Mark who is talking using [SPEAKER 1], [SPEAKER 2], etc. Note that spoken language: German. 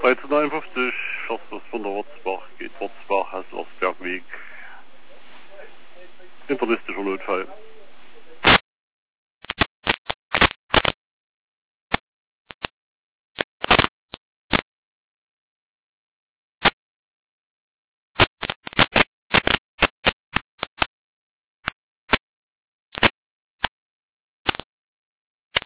[SPEAKER 1] 1351, Forstbus von der Wurzbach, geht Wurzbach, Haslersbergweg. Internistischer Notfall.